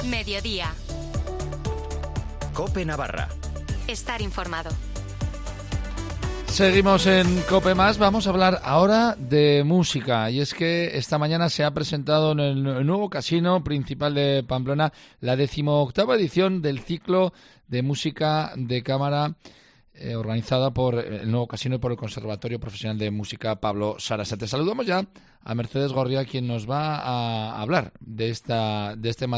Mediodía. COPE Navarra. Estar informado. Seguimos en COPE+, vamos a hablar ahora de música, y es que esta mañana se ha presentado en el nuevo casino principal de Pamplona la 18ª edición del ciclo de música de cámara organizada por el nuevo casino y por el Conservatorio Profesional de Música Pablo Sarasate. Saludamos ya a Mercedes Gorría, quien nos va a hablar de esta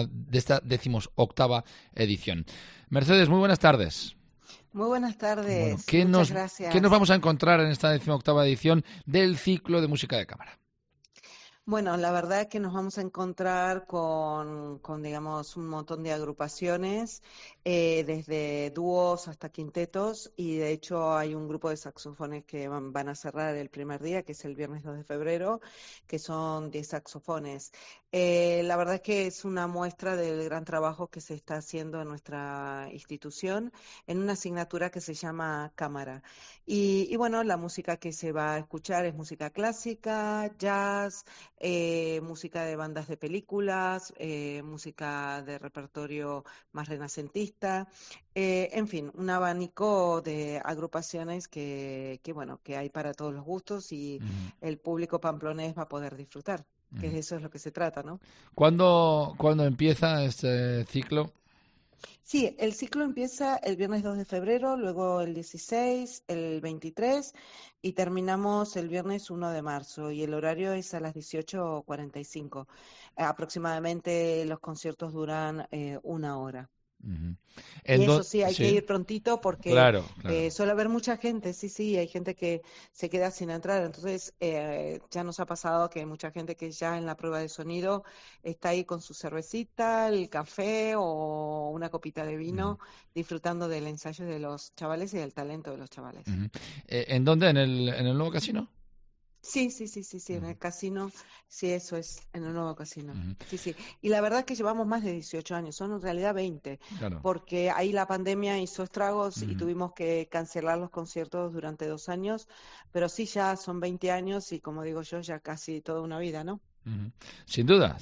18ª edición. Mercedes, muy buenas tardes. Muy buenas tardes, bueno, muchas gracias. ¿Qué nos vamos a encontrar en esta 18ª edición del ciclo de música de cámara? Bueno, la verdad es que nos vamos a encontrar con digamos, un montón de agrupaciones, desde dúos hasta quintetos, y de hecho hay un grupo de saxofones que van a cerrar el primer día, que es el viernes 2 de febrero, que son 10 saxofones. La verdad es que es una muestra del gran trabajo que se está haciendo en nuestra institución en una asignatura que se llama cámara. Y bueno, la música que se va a escuchar es música clásica, jazz, música de bandas de películas, música de repertorio más renacentista, en fin, un abanico de agrupaciones que hay para todos los gustos, y el público pamplonés va a poder disfrutar, que de eso es lo que se trata, ¿no? ¿Cuándo empieza este ciclo? Sí, el ciclo empieza el viernes 2 de febrero, luego el 16, el 23 y terminamos el viernes 1 de marzo, y el horario es a las 18:45. Aproximadamente los conciertos duran 1 hora. Uh-huh. Y eso sí, hay que ir prontito porque claro. suele haber mucha gente, sí, hay gente que se queda sin entrar, entonces ya nos ha pasado que hay mucha gente que ya en la prueba de sonido está ahí con su cervecita, el café o una copita de vino, disfrutando del ensayo de los chavales y del talento de los chavales. ¿En dónde? ¿En el nuevo casino? Sí, en el casino, sí, eso es, en el nuevo casino, sí. Y la verdad es que llevamos más de 18 años, son en realidad 20, claro. Porque ahí la pandemia hizo estragos y tuvimos que cancelar los conciertos durante 2 años, pero sí, ya son 20 años y, como digo yo, ya casi toda una vida, ¿no? Sin duda.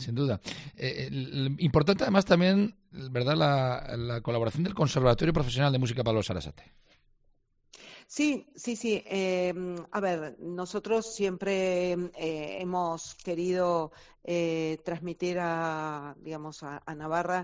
Importante además también, ¿verdad?, la colaboración del Conservatorio Profesional de Música Pablo Sarasate. Sí. A ver, nosotros siempre hemos querido transmitir a Navarra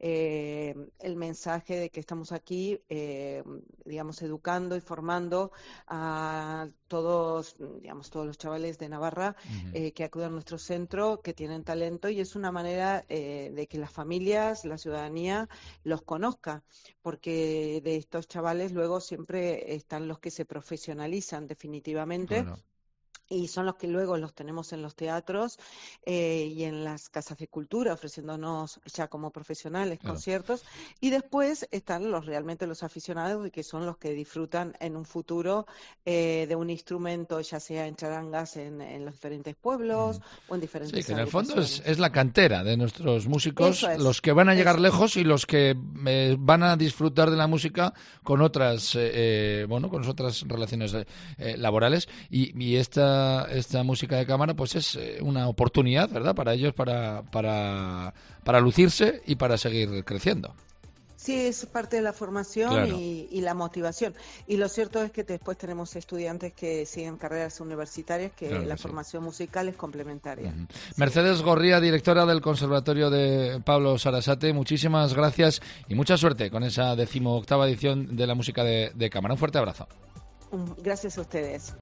el mensaje de que estamos aquí, educando y formando a todos los chavales de Navarra que acuden a nuestro centro, que tienen talento, y es una manera de que las familias, la ciudadanía los conozca, porque de estos chavales luego siempre están los que se profesionalizan definitivamente. Claro. Y son los que luego los tenemos en los teatros y en las casas de cultura, ofreciéndonos ya como profesionales conciertos. Y después están realmente los aficionados, que son los que disfrutan en un futuro de un instrumento, ya sea en charangas en los diferentes pueblos o en diferentes. Sí, que en el fondo es la cantera de nuestros músicos, los que van a llegar lejos y los que van a disfrutar de la música con otras relaciones laborales, y esta música de cámara pues es una oportunidad, ¿verdad?, para ellos para lucirse y para seguir creciendo. Sí, es parte de la formación, claro, y la motivación. Y lo cierto es que después tenemos estudiantes que siguen carreras universitarias, que claro, la formación musical es complementaria. Sí. Mercedes Gorría, directora del Conservatorio de Pablo Sarasate, muchísimas gracias y mucha suerte con esa 18ª edición de la música de cámara. Un fuerte abrazo. Gracias a ustedes.